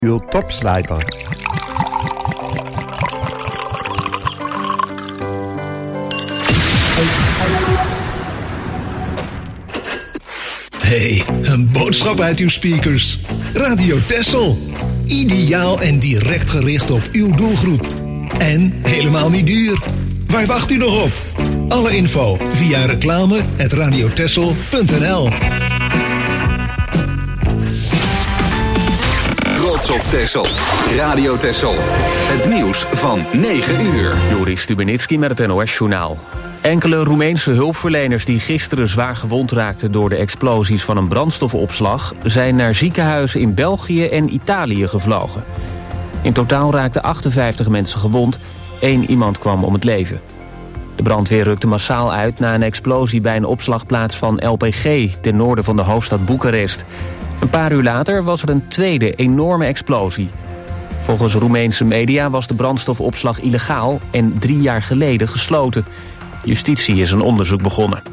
Uw topslijper. Hey, een boodschap uit uw speakers. Radio Texel. Ideaal en direct gericht op uw doelgroep. En helemaal niet duur. Waar wacht u nog op? Alle info via reclame@radiotexel.nl. Trots op Texel. Radio Texel. Het nieuws van 9 uur. Joris Stubenitski met het NOS-journaal. Enkele Roemeense hulpverleners die gisteren zwaar gewond raakten door de explosies van een brandstofopslag zijn naar ziekenhuizen in België en Italië gevlogen. In totaal raakten 58 mensen gewond, 1 iemand kwam om het leven. De brandweer rukte massaal uit na een explosie bij een opslagplaats van LPG ten noorden van de hoofdstad Boekarest. Een paar uur later was er een tweede enorme explosie. Volgens Roemeense media was de brandstofopslag illegaal en 3 jaar geleden gesloten. Justitie is een onderzoek begonnen.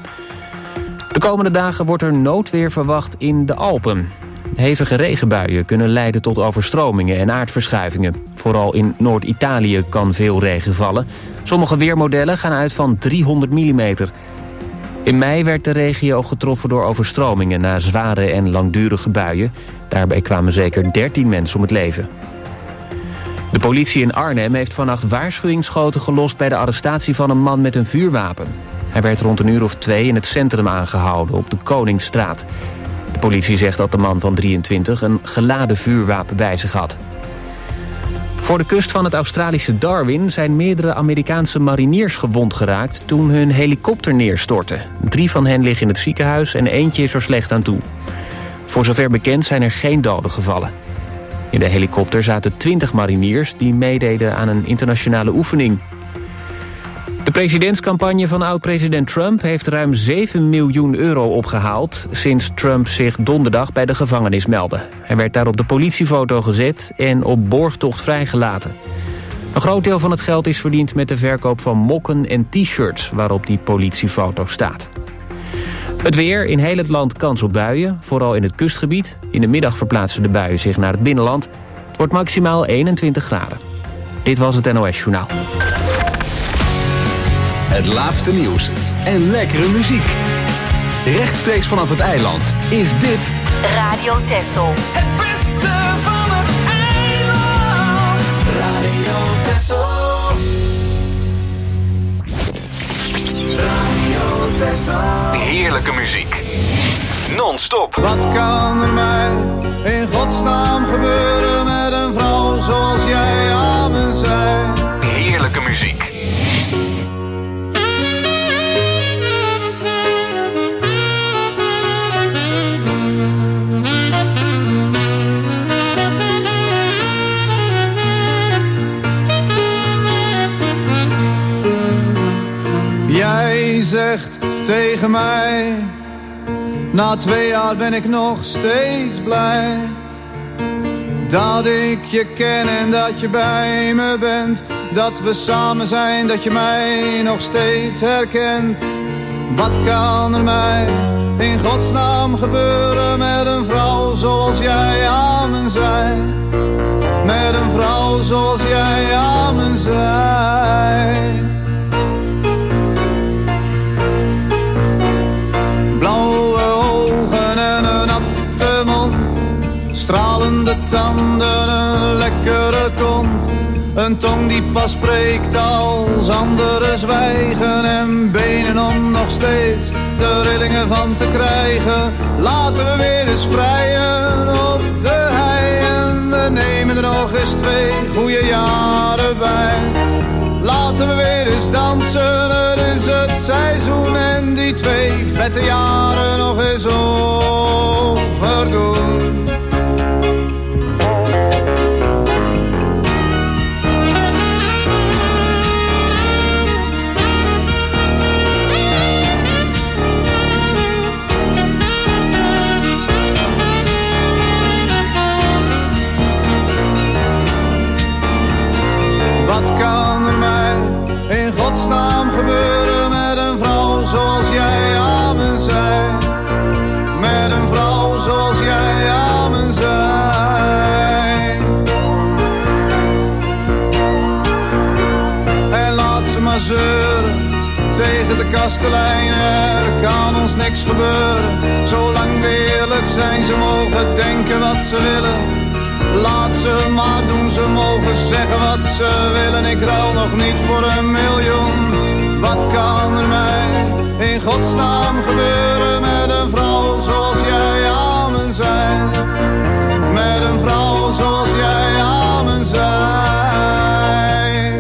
De komende dagen wordt er noodweer verwacht in de Alpen. Hevige regenbuien kunnen leiden tot overstromingen en aardverschuivingen. Vooral in Noord-Italië kan veel regen vallen. Sommige weermodellen gaan uit van 300 mm. In mei werd de regio getroffen door overstromingen na zware en langdurige buien. Daarbij kwamen zeker 13 mensen om het leven. De politie in Arnhem heeft vannacht waarschuwingsschoten gelost bij de arrestatie van een man met een vuurwapen. Hij werd rond 1:02 in het centrum aangehouden op de Koningsstraat. De politie zegt dat de man van 23 een geladen vuurwapen bij zich had. Voor de kust van het Australische Darwin zijn meerdere Amerikaanse mariniers gewond geraakt toen hun helikopter neerstortte. 3 van hen liggen in het ziekenhuis en eentje is er slecht aan toe. Voor zover bekend zijn er geen doden gevallen. In de helikopter zaten 20 mariniers die meededen aan een internationale oefening. De presidentscampagne van oud-president Trump heeft ruim 7 miljoen euro opgehaald sinds Trump zich donderdag bij de gevangenis meldde. Hij werd daar op de politiefoto gezet en op borgtocht vrijgelaten. Een groot deel van het geld is verdiend met de verkoop van mokken en t-shirts waarop die politiefoto staat. Het weer, in heel het land kans op buien, vooral in het kustgebied. In de middag verplaatsen de buien zich naar het binnenland. Het wordt maximaal 21 graden. Dit was het NOS Journaal. Het laatste nieuws en lekkere muziek. Rechtstreeks vanaf het eiland is dit Radio Texel. Het beste van het eiland. Radio Texel. Radio Texel. heerlijke muziek. Non-stop. Wat kan er mij in godsnaam gebeuren met een vrouw zoals jij aan me zei? Heerlijke muziek. Jij zegt tegen mij, na 2 jaar ben ik nog steeds blij dat ik je ken en dat je bij me bent, dat we samen zijn, dat je mij nog steeds herkent. Wat kan er mij in godsnaam gebeuren met een vrouw zoals jij aan me zei? Met een vrouw zoals jij aan me zei. Blauwe ogen en een natte mond, stralende tanden, een lekkere kont. Een tong die pas spreekt als anderen zwijgen en benen om nog steeds de rillingen van te krijgen. Laten we weer eens vrijen op de hei en we nemen er nog eens 2 goede jaren bij. Laten we weer eens dansen, het is het seizoen en die 2 vette jaren nog eens overdoen. Wat kan er mij in godsnaam gebeuren met een vrouw zoals jij aan me zei? Met een vrouw zoals jij aan me kastelein, er kan ons niks gebeuren. Zolang we eerlijk zijn, ze mogen denken wat ze willen. Laat ze maar doen, ze mogen zeggen wat ze willen. Ik ruil nog niet voor 1 miljoen. Wat kan er mij in godsnaam gebeuren met een vrouw zoals jij aan me zei? Met een vrouw zoals jij aan me zei.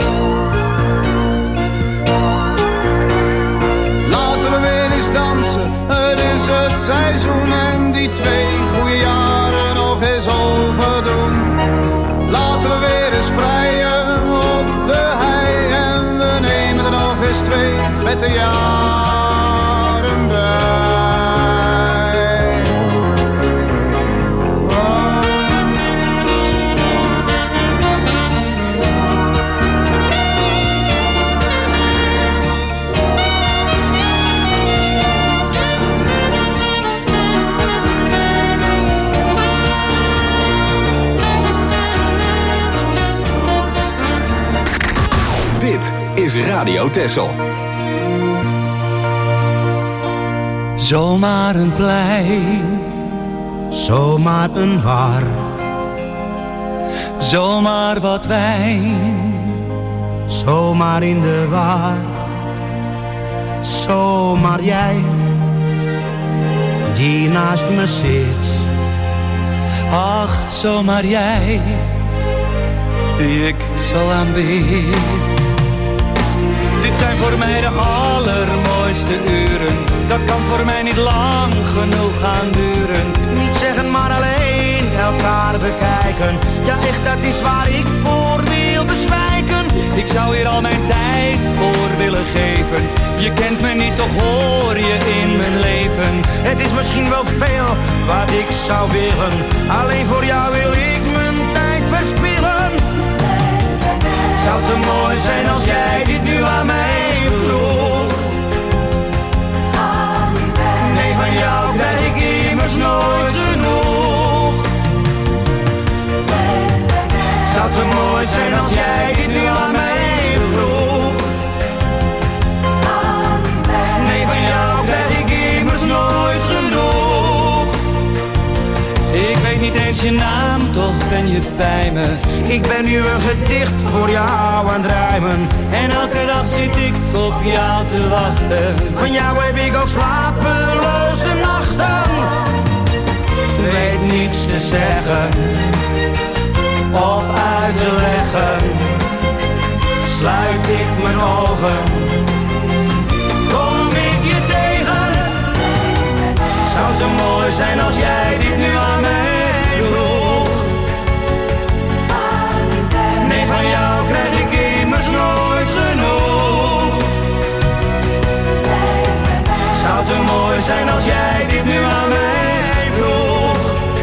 Laten we weer eens dansen, het is het seizoen. En die 2 goede jaren nog eens overdoen. Laten we weer eens vrijen op de hei. En we nemen er nog eens 2 vette jaren bij. Dit is Radio Texel. Zomaar een plein, zomaar een bar, zomaar wat wijn, zomaar in de war, zomaar jij, die naast me zit. Ach, zomaar jij, die ik zo aanbid. Dit zijn voor mij de allermooiste uren. Dat kan voor mij niet lang genoeg gaan duren. Niet zeggen maar alleen elkaar bekijken. Ja echt, dat is waar ik voor wil bezwijken. Ik zou hier al mijn tijd voor willen geven. Je kent me niet, toch hoor je in mijn leven. Het is misschien wel veel wat ik zou willen. Alleen voor jou wil ik mijn tijd verspillen. Zou te mooi zijn als jij dit nu aan mij vroeg. Nee, van jou krijg ik immers nooit genoeg. Zou te mooi zijn als jij dit nu aan mij vroeg. Nee, van jou krijg ik immers nooit genoeg. Ik weet niet eens je naam, toch ben je bij me. Ik ben nu een gedicht voor jou aan het rijmen. En elke dag zit ik op jou te wachten. Van jou heb ik al slapeloze nachten. Weet niets te zeggen of uit te leggen. Sluit ik mijn ogen, kom ik je tegen. Zou te mooi zijn als jij dit nu aan mij vroeg. Nee, van jou krijg ik immers nooit genoeg. Zou te mooi zijn als jij dit nu aan mij vroeg.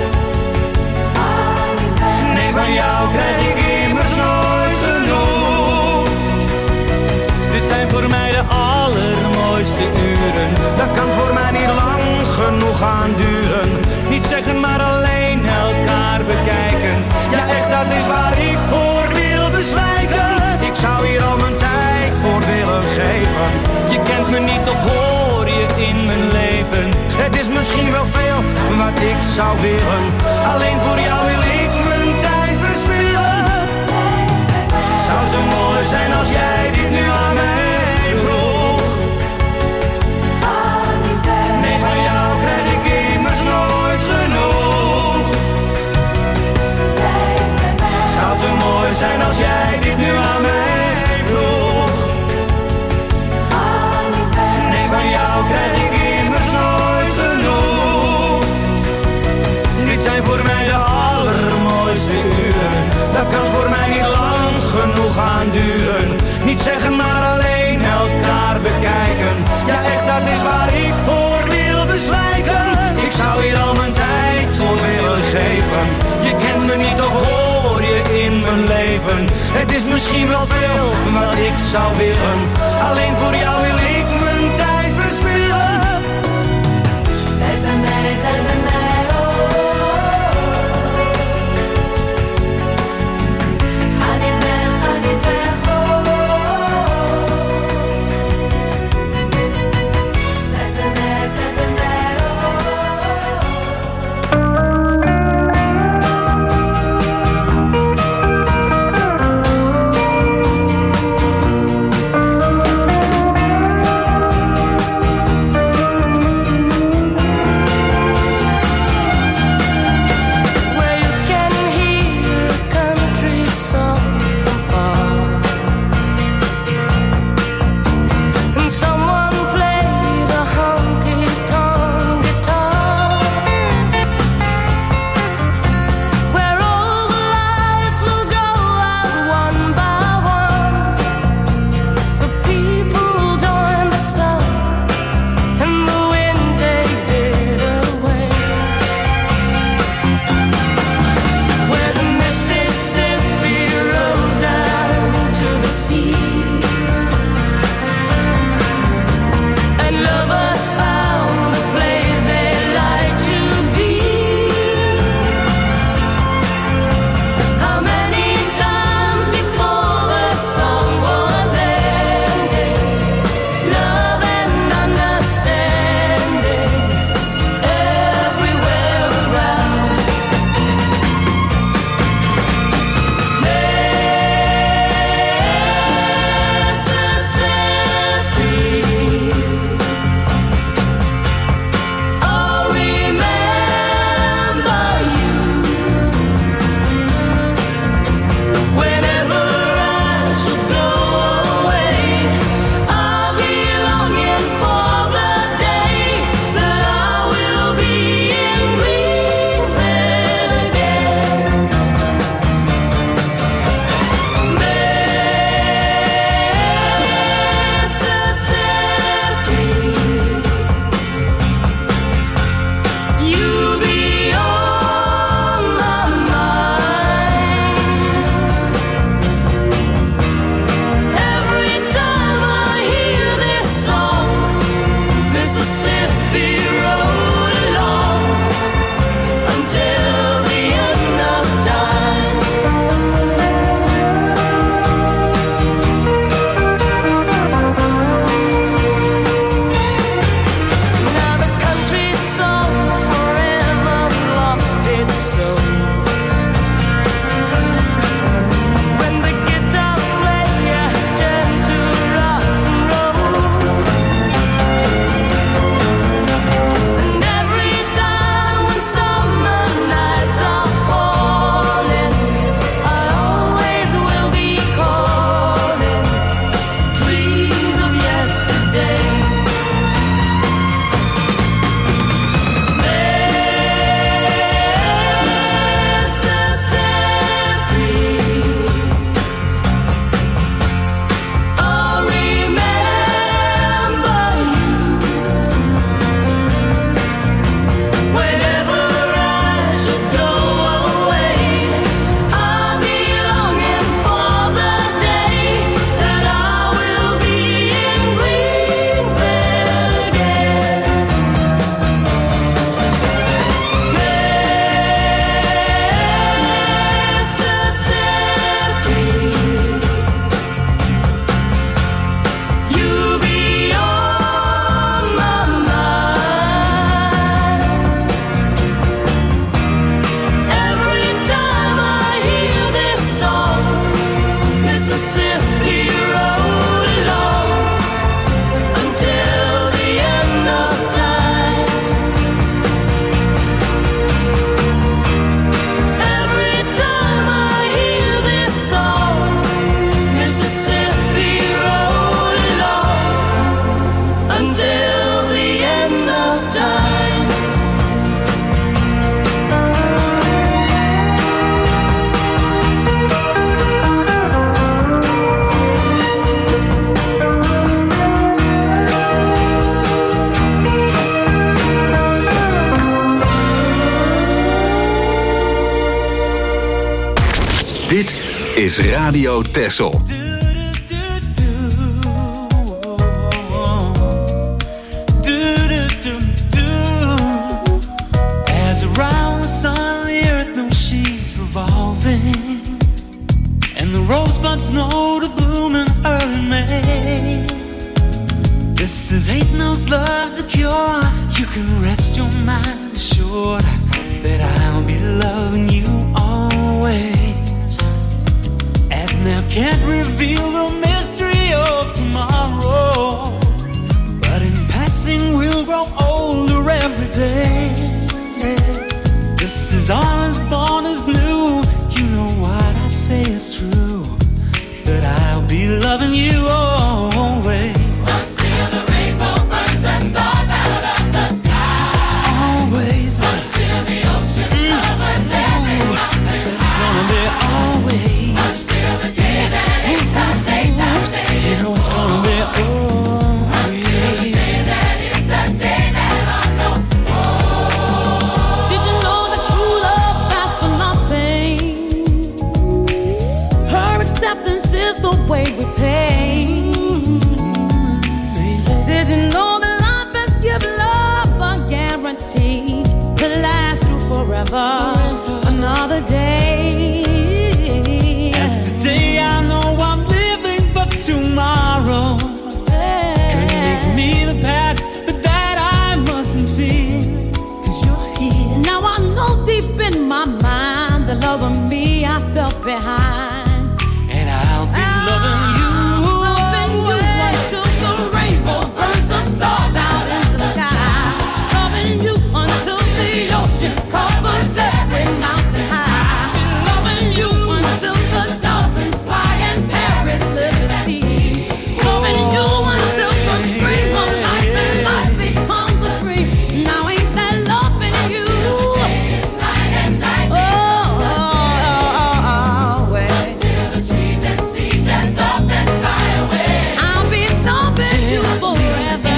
Nee, van jou krijg ik immers nooit genoeg. Dit zijn voor mij de allermooiste uren. Dat kan voor mij niet lang genoeg gaan duren. Niet zeggen maar alleen elkaar bekijken. Ja echt, dat is waar ik voor wil bezwijken. Ik zou hier al mijn tijd voor willen geven. Je kent me niet, toch hoor je in mijn leven. Het is misschien wel veel wat ik zou willen. Alleen voor jou wil ik mijn tijd verspillen. Zou te mooi zijn als jij dit nu aan mij vroeg. Nee, van jou krijg ik immers nooit genoeg. Zou te mooi zijn als jij dit nu aan mij vroeg. Nee, van jou krijg ik immers nooit genoeg. Dit zijn voor mij de allermooiste uren. Dat kan voor mij niet lang genoeg gaan duren. Niet zeggen maar alleen elkaar bekijken. Ja echt, dat is waar ik voor wil bezwijken. Ik zou hier al mijn tijd voor willen geven. Je kent me niet, toch hoor je in mijn leven. Het is misschien wel veel wat ik zou willen. Alleen voor jou wil ik mijn tijd verspillen. Dit is Radio Texel. As around the sun, the earth knows she's revolving, and the rosebuds know to bloom in early May. This is ain't no love's a cure. You can rest your mind assured that I'll be loving you always. As now can't reveal the mystery of tomorrow, but in passing we'll grow older every day. This is all as born as new. You know what I say is true, that I'll be loving you always. Until the rainbow burns the stars out of the sky. Always. Until the ocean covers every mountain. I said it's gonna be always. Until the day that eight times eight times eight. You know it's gonna be always. Until the day that is the day that I know. Did you know that true love lasts for nothing? Her acceptance is the way we pay. Did you know that life has given love a guarantee to last through forever? Another day. As today I know I'm living for tomorrow. Could make me the past, but that I mustn't fear, 'cause you're here. Now I know deep in my mind the love of me I felt behind. And I'll be loving you. Loving you until the rainbow burns the stars out in the sky. Loving you until the ocean covers every mountain high. Loving you until the dolphins fly and Paris liberty. Loving you until the dream of life and life becomes a dream. Now ain't that loving you? Always. Till the trees and seas just up and fly away. I'll be loving you forever.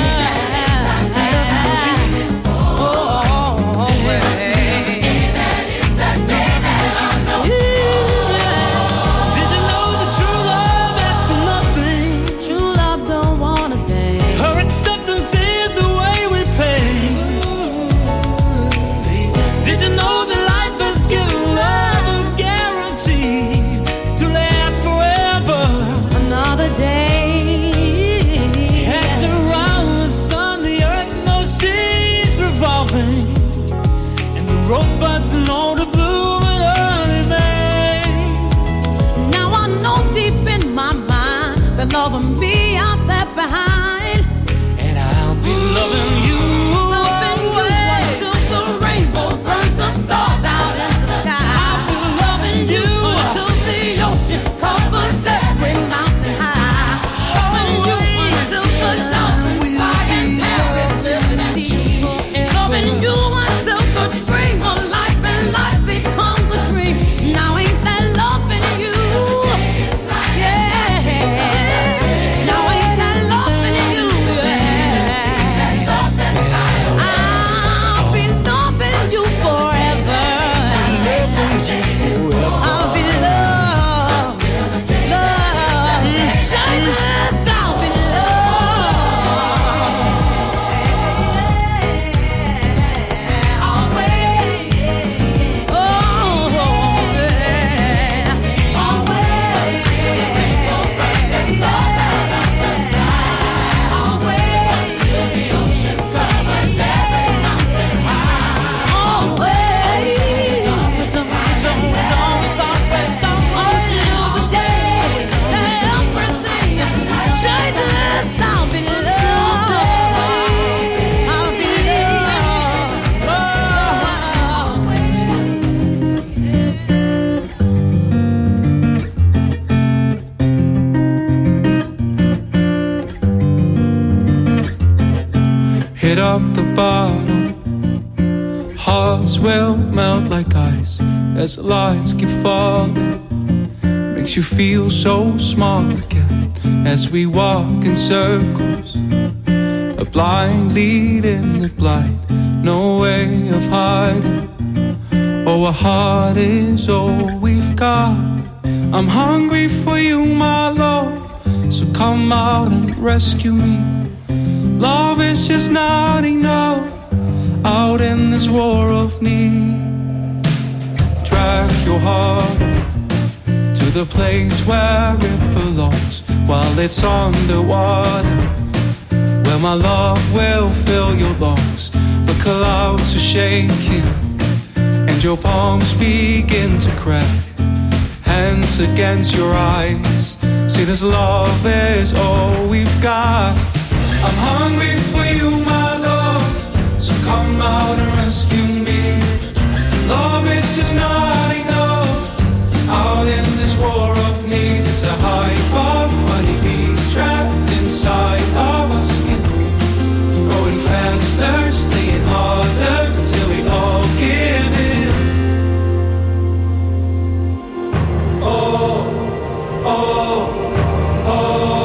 Did you know that true love asks for nothing? True love don't want a thing. Her acceptance is the way we pay. Did you know that life has given love a guarantee to last forever? Another day. As around the sun, the earth knows she's revolving, and the rosebuds know to bloom in early May. Now I know deep in my mind the love of me I left behind. And I'll be loving you. Loving you until the rainbow burns the stars out in the sky. I'll be loving you Until the ocean covers every mountain high. Loving you until the dolphins fly and Paris liberty. Loving you until the dream of life and life becomes a dream. Now ain't that loving you? Yeah. Now ain't that loving you? Yeah. I'll be loving you forever. I'll be loved, loved. Jesus, I'll be loved. Always. Oh, yeah. Always. The stars out of the sky. Always. Till the ocean covers every mountain high. Always. Until the day that everything changes, I'll be loved. I'll be Hit up the bottom, hearts will melt like ice as the lights keep falling. Makes you feel so small again as we walk in circles. A blind lead in the blind, no way of hiding. Oh, a heart is all we've got. I'm hungry for you, my love, so come out and rescue me. Love is just not enough out in this war of need. Drag your heart to the place where it belongs while it's underwater, where my love will fill your lungs. The clouds are shaking and your palms begin to crack. Hands against your eyes, see this love is all we've got. I'm hungry for you, my love, so come out and rescue me. Love is just not enough out in this war of needs. It's a hive of honeybees trapped inside of our skin, growing faster, staying harder until we all give in. Oh, oh, oh.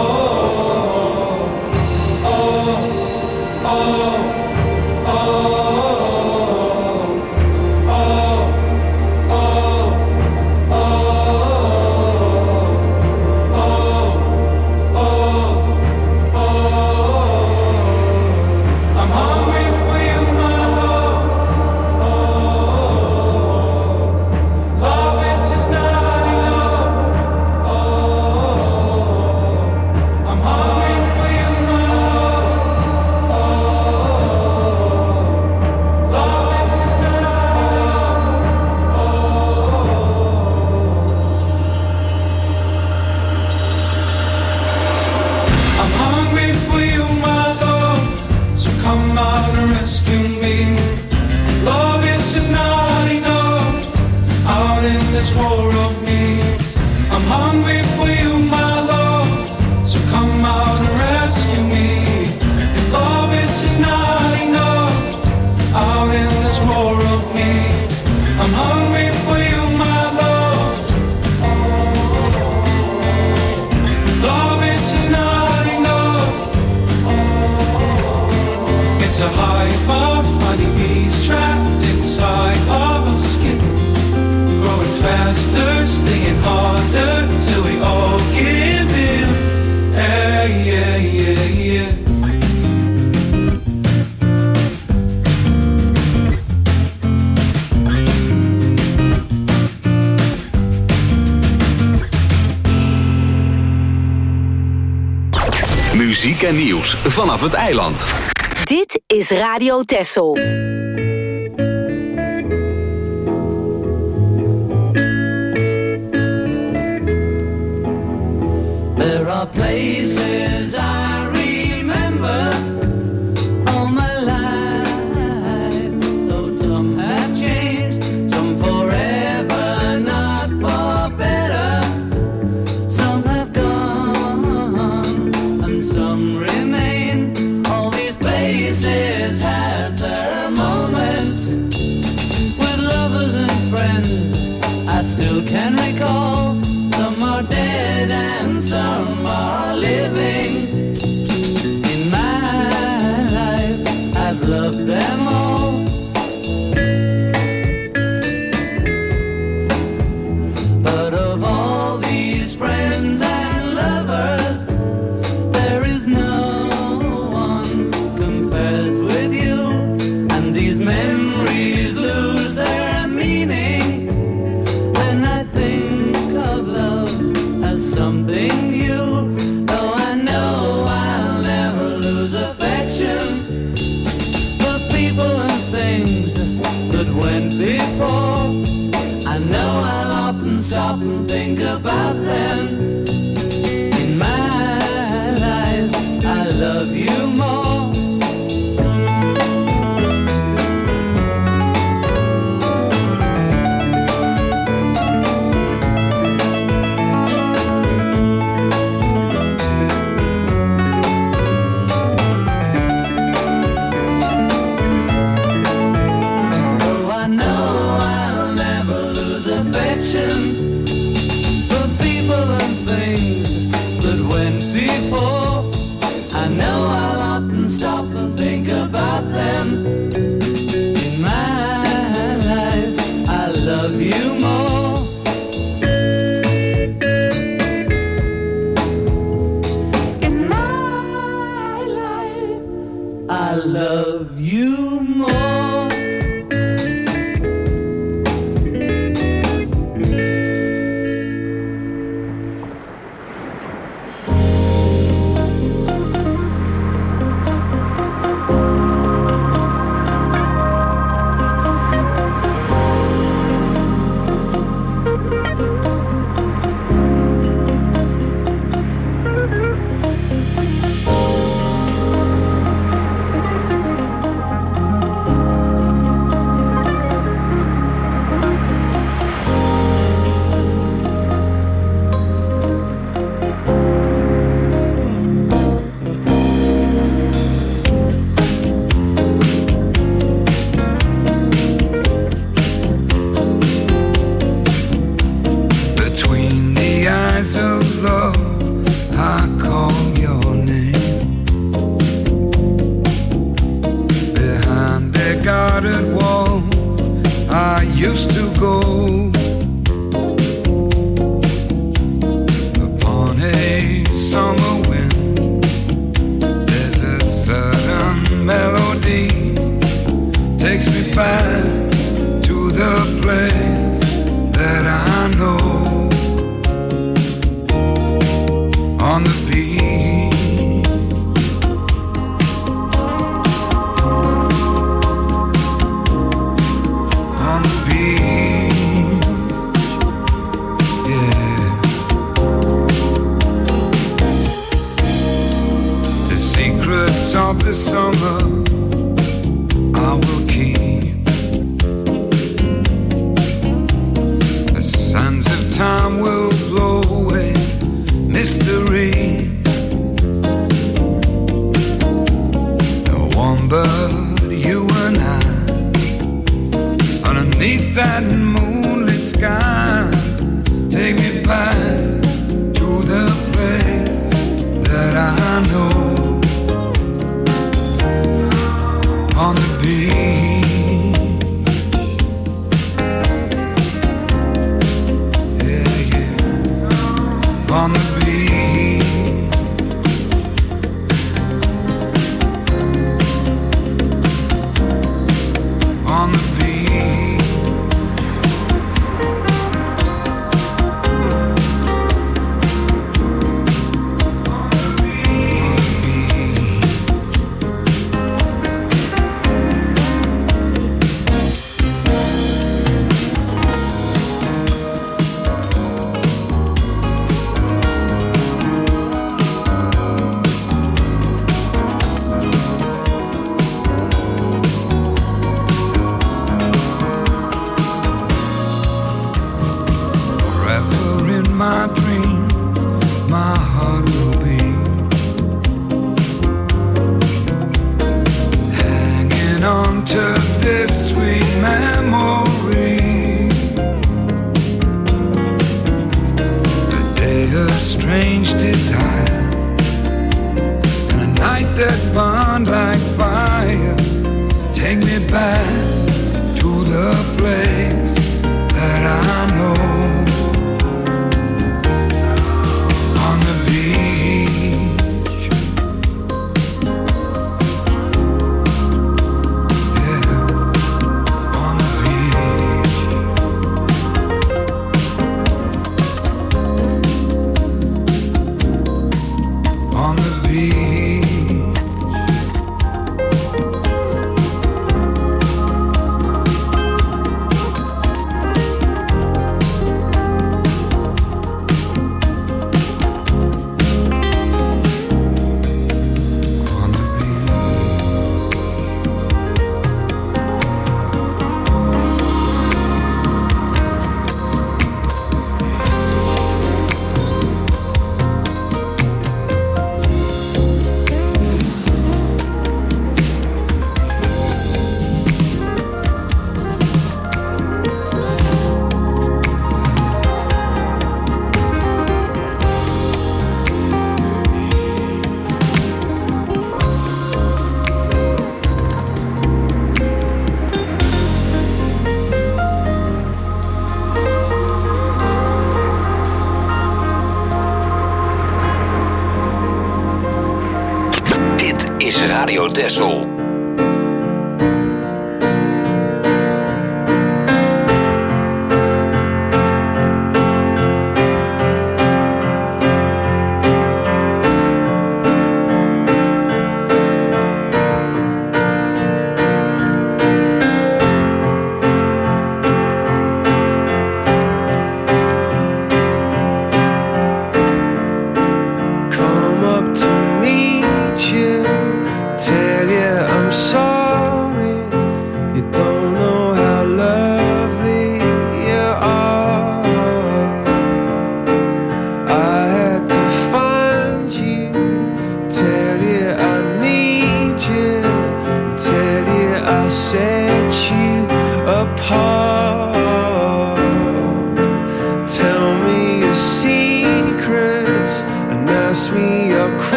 Muziek en nieuws vanaf het eiland. Dit is Radio Texel. There are places I remember all my life, though some have changed, some forever, not for better. Some have gone and some remain. All these places had their moments with lovers and friends I still can recall. Some are dead and some are living. In my life, I've loved them all. But of all these friends and lovers, there is no one compares with you. And these memories lose their meaning when I think of love as something new. Though I know I'll never lose affection for people and things that went before. I know I'll often stop and think about them. In my life, I love you more. For people and promise of this summer I will keep. The sands of time will blow away mystery. No one but you and I, underneath that moonlit sky. Take me back to the place that I know. On the beach, yeah, yeah. On the beach, on the beach, my dreams, my heart will be hanging on to this sweet memory. A day of strange desire and a night that burned like fire. Take me back to the place that I know. Radio Texel. Come up to meet you, tell you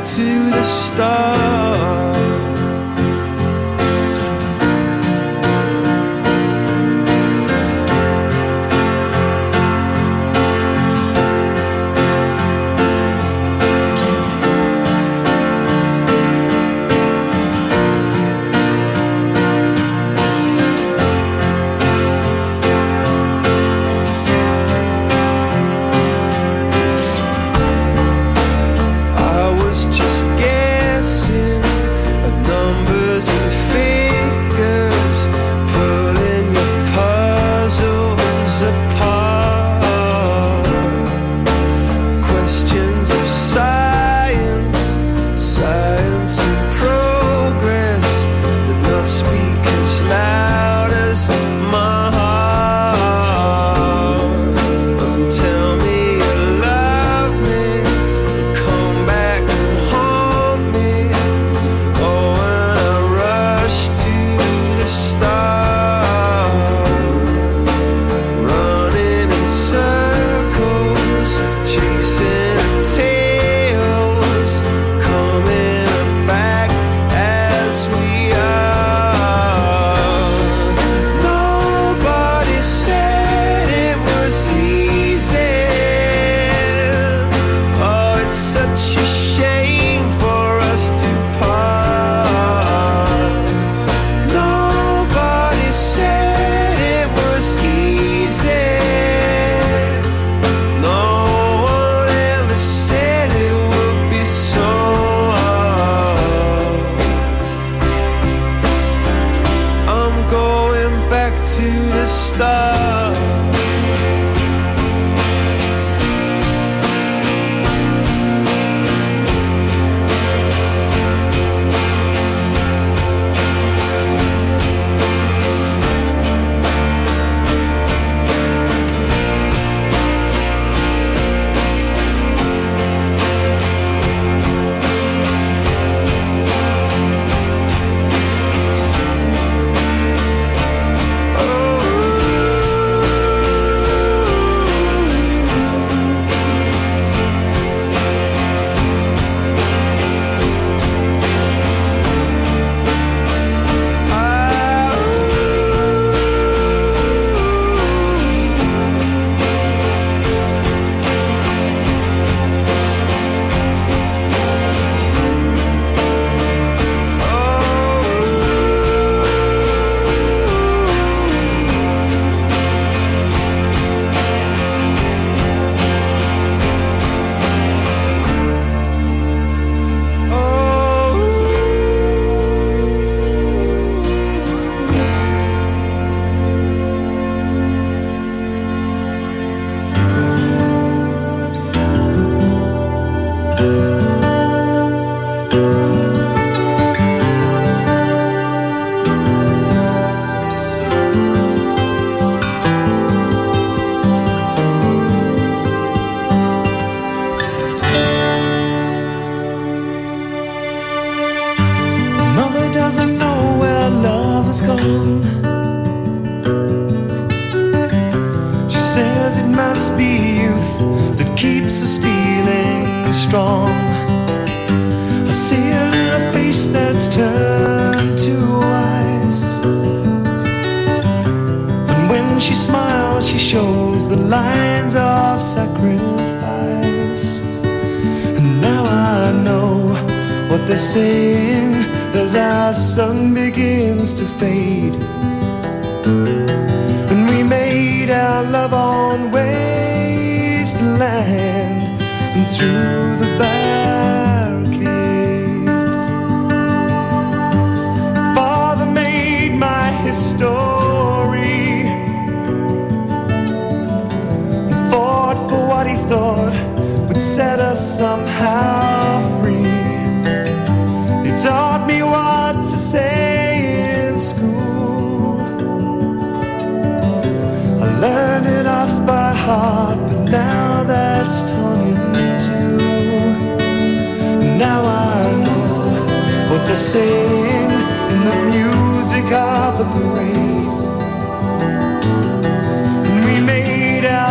to the start.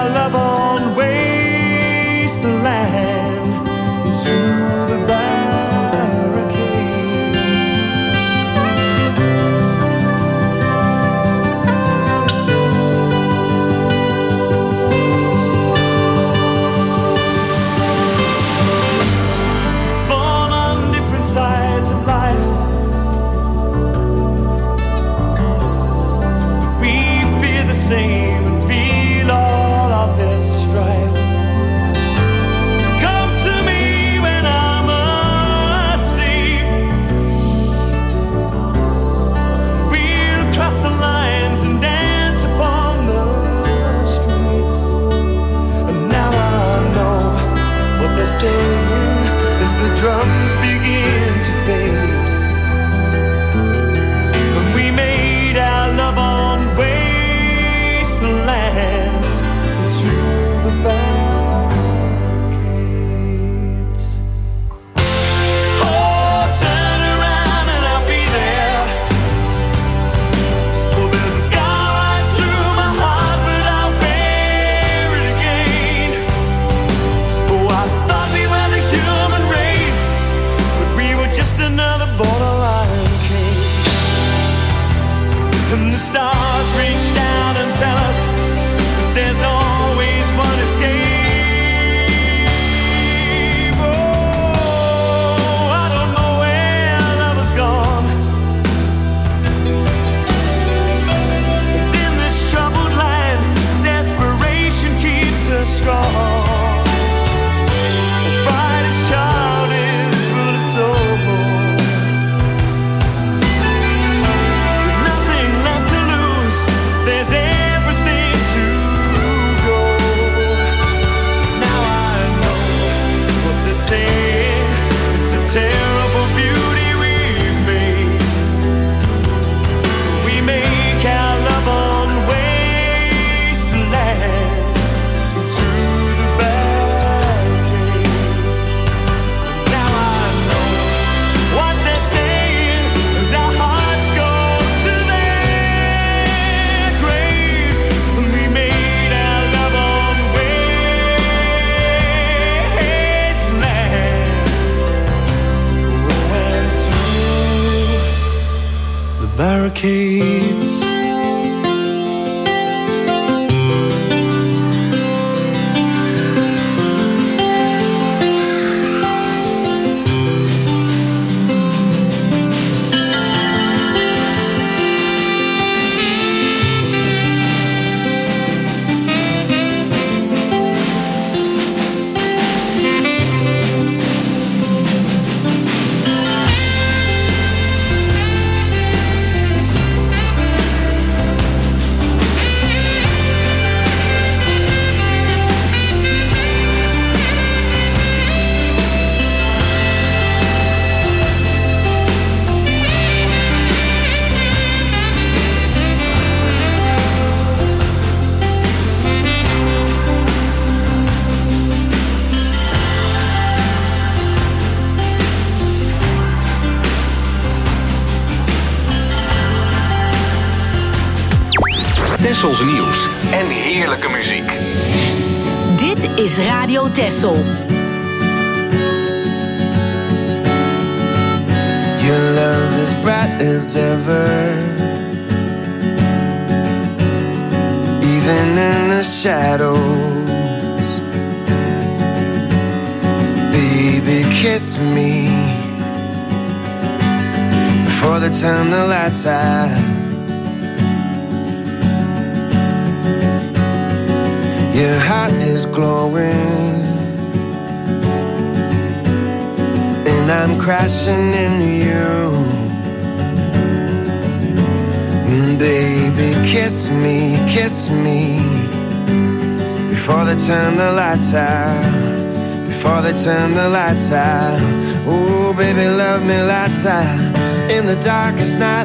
Wasteland through the back. same and feel all of this strife. So come to me when I'm asleep. We'll cross the lines and dance upon the streets. And now I know what they're saying as the drums begin to fade. When we made our love on wasteland through the barricades. Oh, turn around and I'll be there. Oh, there's a scar right through my heart, but I'll bear it again. Oh, I thought we were the human race, but we were just another borderline case. And the stars reach down and tell us that there's always one escape. Oh, I don't know where love has gone. And in this troubled land, desperation keeps us strong. The brightest child is full of soul. Nothing left to lose. There's everything to go. Now I know what they're saying. It's a terrible beauty we've made. So we make our love on wasteland through the barricades. Now I know what they're saying as our hearts go to their graves. And we made our love on wasteland. Went through the barricades. Tessels nieuws en heerlijke muziek. Dit is Radio Tessel. Your love is bright as ever, even in the shadows. Baby, kiss me before they turn the lights out. Your heart is glowing, and I'm crashing into you. Baby, kiss me before they turn the lights out. Before they turn the lights out. Oh, baby, love me lights out in the darkest night.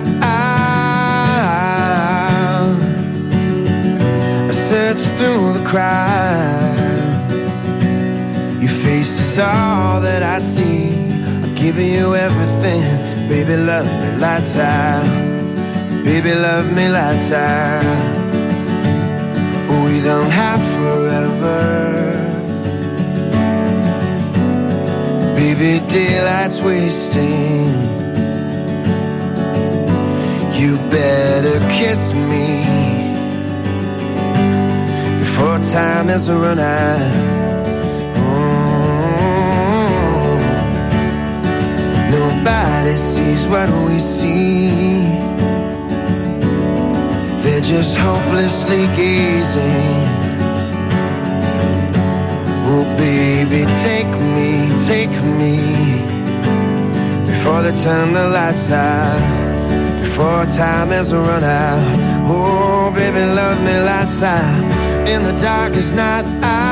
Search through the crowd. Your face is all that I see. I'll give you everything. Baby, love me lights out. Baby, love me lights out. We don't have forever. Baby, daylight's wasting. You better kiss me before time has run out. Nobody sees what we see. we're just hopelessly gazing. Oh baby, take me before they turn the lights out, before time has run out. Oh baby, love me lights out in the darkest night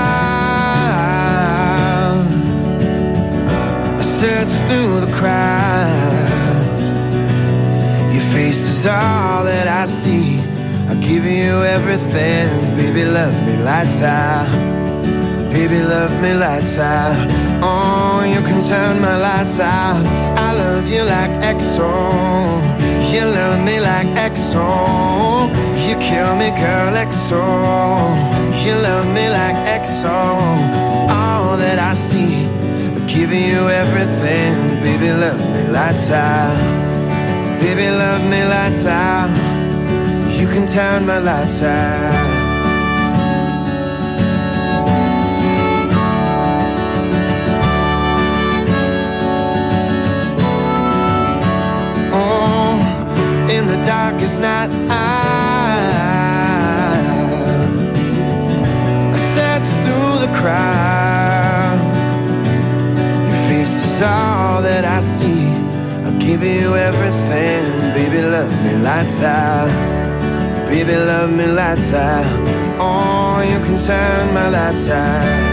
out. I search through the crowd, your face is all that I see. I'll give you everything, baby, love me lights out. Baby, love me lights out. Oh, you can turn my lights out. I love you like XO. You love me like XO. You kill me, girl, XO. You love me like XO. It's all that I see. I'm giving you everything. Baby, love me lights out. Baby, love me lights out. You can turn my lights out. In the darkest night I search through the crowd. Your face is all that I see. I'll give you everything. Baby, love me lights out. Baby, love me lights out. Oh, you can turn my lights out.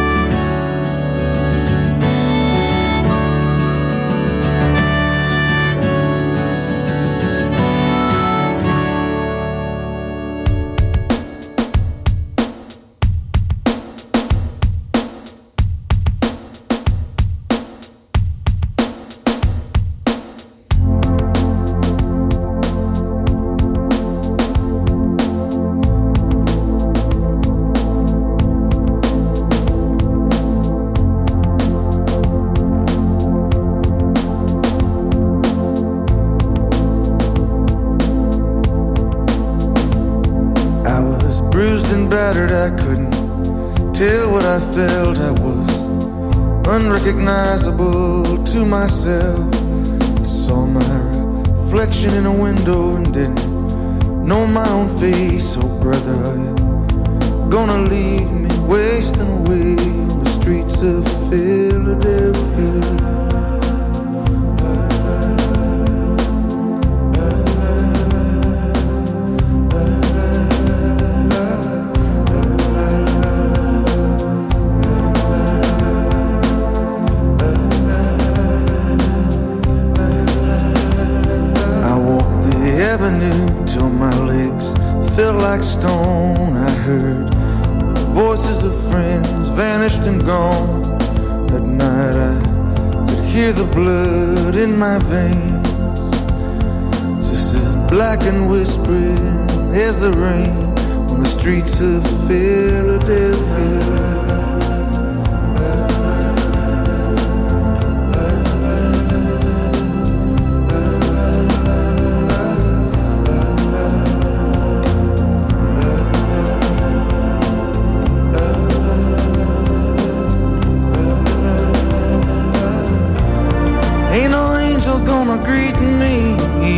I couldn't tell what I felt. I was unrecognizable to myself. I saw my reflection in a window and didn't know my own face. Oh brother, are you gonna leave me wasting away on the streets of Philadelphia? Till my legs felt like stone. I heard the voices of friends vanished and gone. At night I could hear the blood in my veins, just as black and whispering as the rain on the streets of Philadelphia. Greet me.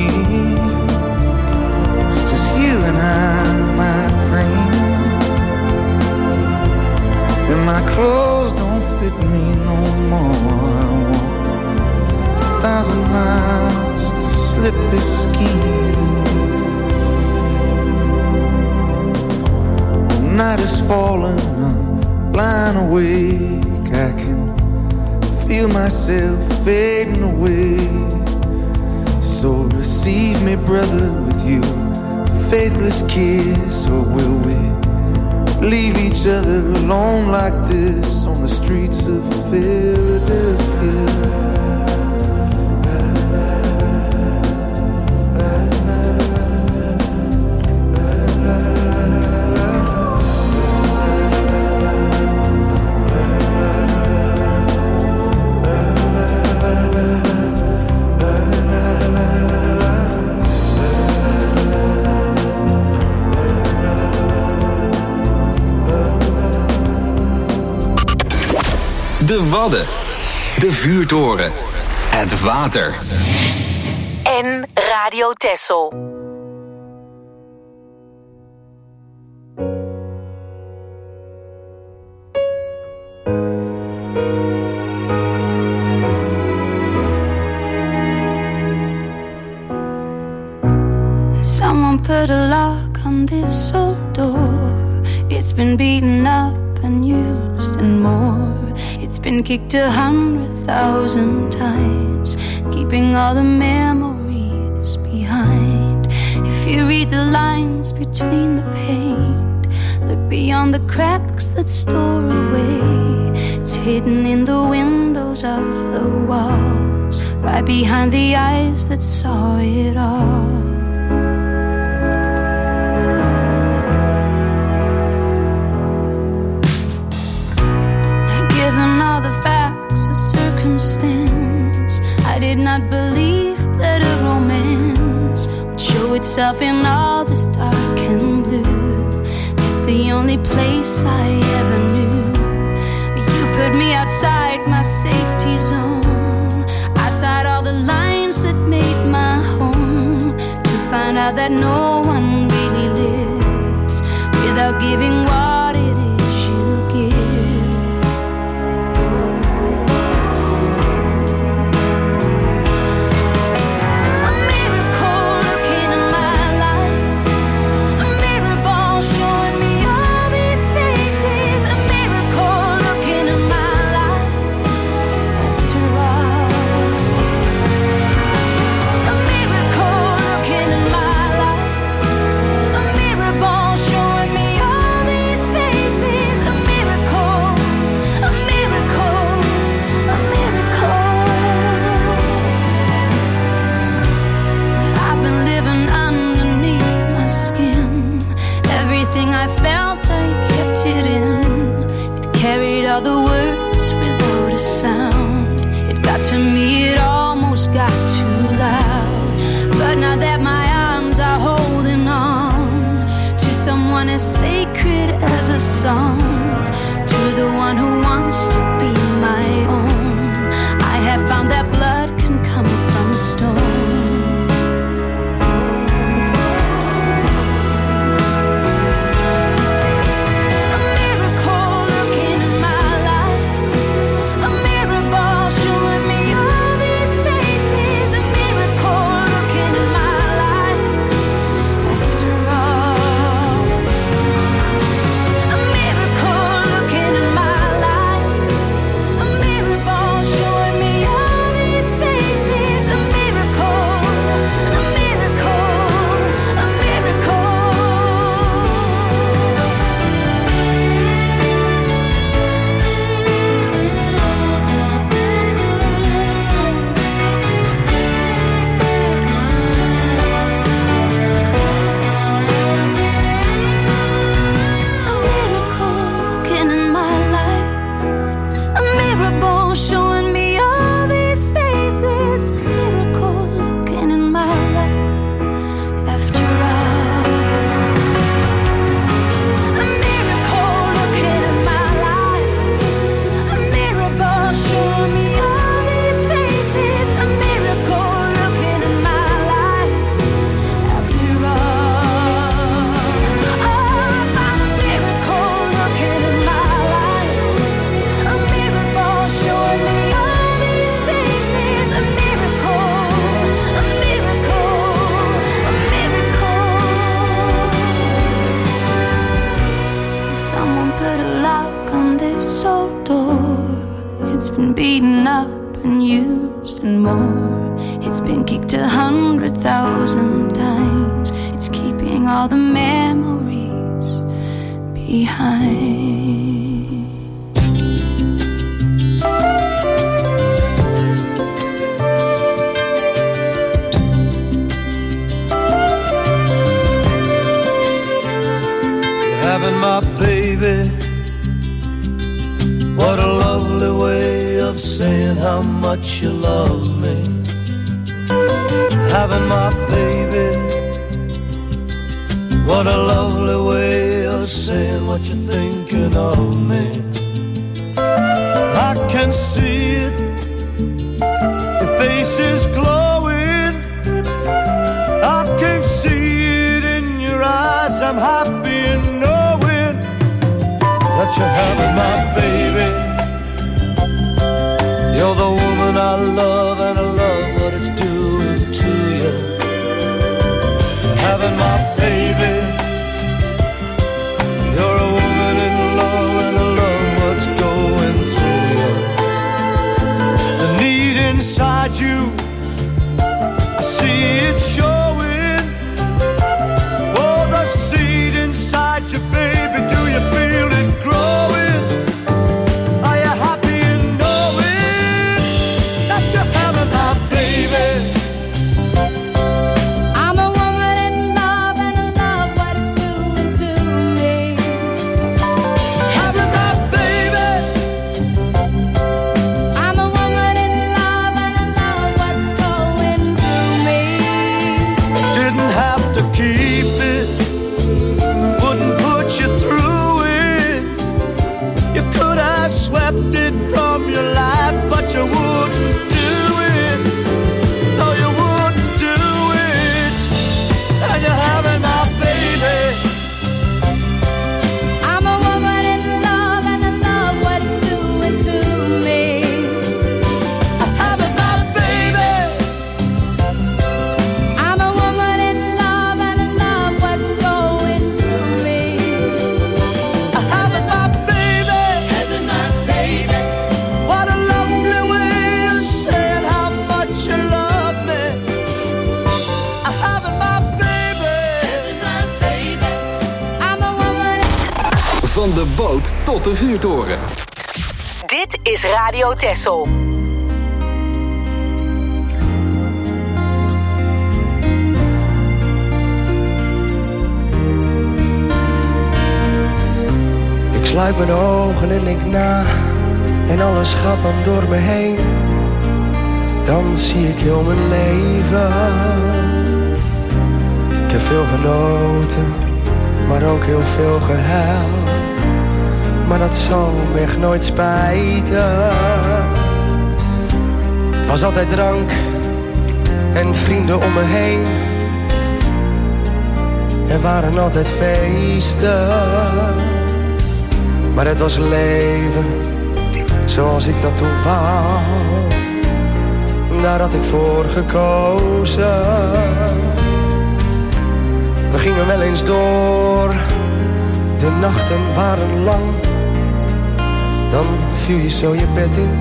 It's just you and I, my friend. And my clothes don't fit me no more. I walk 1,000 miles just to slip this skin. The night is falling, I'm lying awake. I can feel myself fading away. So receive me, brother, with you faithless kiss. Or will we leave each other alone like this on the streets of Philadelphia? De Wadden, de Vuurtoren, het water. En Radio Texel. Someone put a lock on this old door. It's been beaten up and used and more. It's been kicked 100,000 times, keeping all the memories behind. If you read the lines between the paint, look beyond the cracks that store away. It's hidden in the windows of the walls, right behind the eyes that saw it all. Given all the facts of circumstance, I did not believe that a romance would show itself in all this dark and blue. That's the only place I ever knew. You put me outside my safety zone, outside all the lines that made my home, to find out that no one really lives without giving what it is you give. All the words without a sound. It got to me, it almost got too loud. But now that my arms are holding on to someone as sacred as a song, to the one who wants to be my own, I have found that blood can come from stone. Beaten up and used and more. It's been kicked 100,000 times. It's keeping all the memories behind. Having my baby, what a lovely way of saying how much you love me. Having my baby, what a lovely way of saying what you're thinking of me. I can see it, your face is glowing. I can see it in your eyes. I'm happy in knowing that you're having my baby. You're the woman I love, and I love what it's doing to you. having my baby. You're a woman in love, and I love what's going through you. The need inside you, I see it showing. Oh, the seed inside you, baby, do you feel it growing? Are you happy in knowing that you're having my baby? I'm a woman in love, and I love what it's doing to me. Having my baby. I'm a woman in love, and I love what's going through me. Didn't have to keep it, wouldn't put you through it. You could have swept it from your life, but you wouldn't do it. No, you wouldn't do it. And you're having my baby. I'm a woman in love, and I love what it's doing to me. Having my baby. I'm a woman in love, and I love what's going through me. Having my baby. Having my baby. What a lovely way of saying how much you love me. Having my baby. Having my baby. I'm a woman. Van de boot tot de vuurtoren. Dit is Radio Texel. Ik sluit mijn ogen en denk na, en alles gaat dan door me heen. Dan zie ik heel mijn leven. Ik heb veel genoten, maar ook heel veel gehuild. Maar dat zal me echt nooit spijten. Het was altijd drank en vrienden om me heen. Er waren altijd feesten. Maar het was leven zoals ik dat toen wou. Daar had ik voor gekozen. We gingen wel eens door. De nachten waren lang. Dan viel je zo je bed in.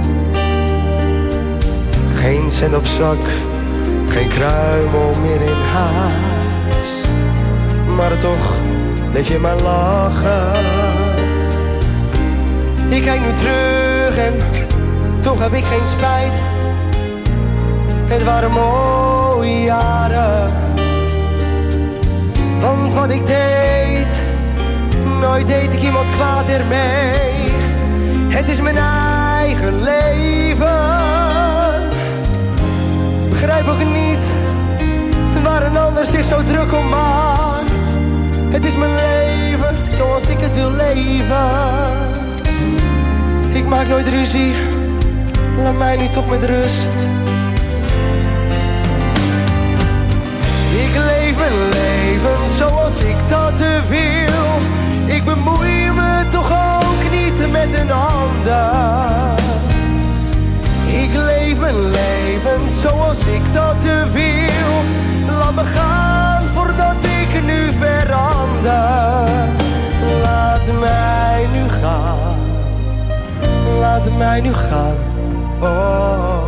Geen cent op zak, geen kruimel meer in huis. Maar toch bleef je maar lachen. Ik kijk nu terug en toch heb ik geen spijt. Het waren mooie jaren. Want wat ik deed, nooit deed ik iemand kwaad ermee. Het is mijn eigen leven. Begrijp ook niet waar een ander zich zo druk om maakt. Het is mijn leven zoals ik het wil leven. Ik maak nooit ruzie, laat mij nu toch met rust. Ik leef mijn leven zoals ik dat wil. Ik bemoei me toch ook niet met een ander. Ik leef mijn leven zoals ik dat wil. Laat me gaan voordat ik nu verander. Laat mij nu gaan. Laat mij nu gaan. Oh.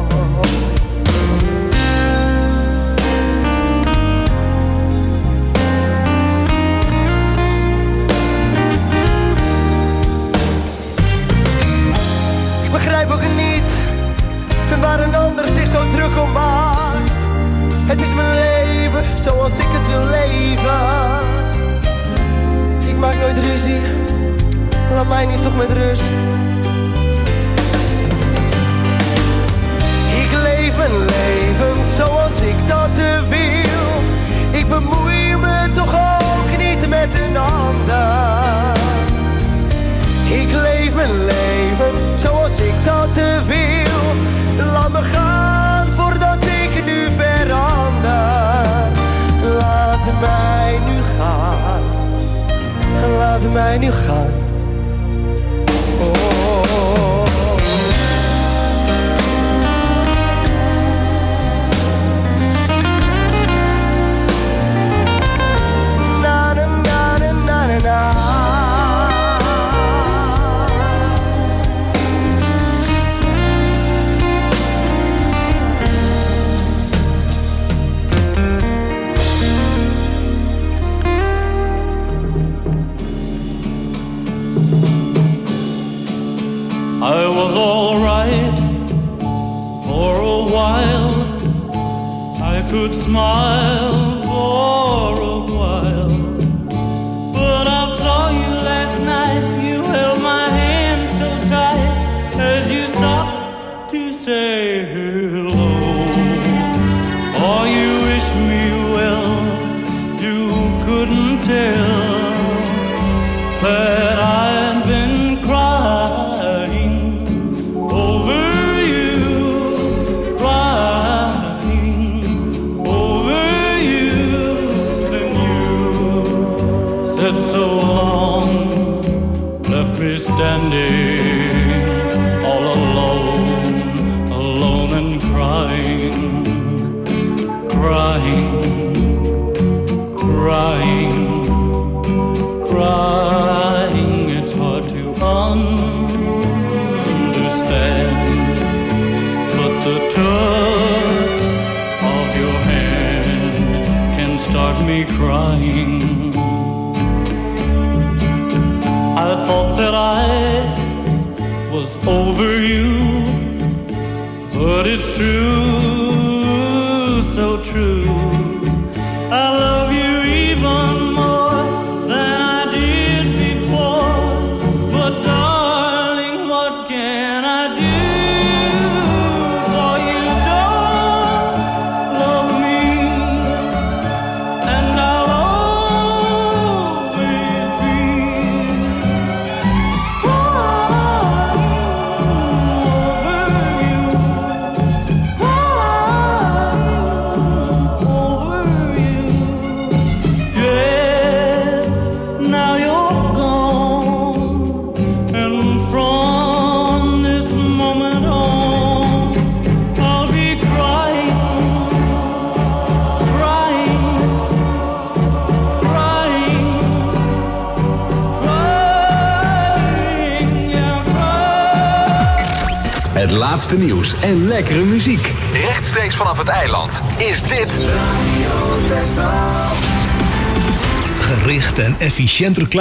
Ik begrijp ook niet waar een ander zich zo druk om maakt. Het is mijn leven zoals ik het wil leven. Ik maak nooit ruzie, laat mij nu toch met rust. Ik leef mijn leven zoals ik dat wil. Ik bemoei me toch ook niet met een ander. Ik leef mijn leven zoals ik dat wil. Laat me gaan voordat ik nu verander. Laat mij nu gaan. Laat mij nu gaan. Oh. was all right for a while. I could smile for a while. But I saw you last night. You held my hand so tight as you stopped to say hello. Oh, you wish me well. You couldn't tell that I've been crying over you, crying over you. Then you said so long, left me standing all alone, alone and crying, crying, crying, crying. It's hard to understand, but the touch of your hand can start me crying. I thought that I was over you, but it's true, so true. I love you even more than I did before. But darling, what can I do? For you don't love me, and I'll always be over you. Yes, now you're gone, and from this moment on, I'll be crying, crying, crying, crying, yeah, crying. Het laatste nieuws en lekkere muziek. Rechtstreeks vanaf het eiland is dit Gericht en efficiënt reclame.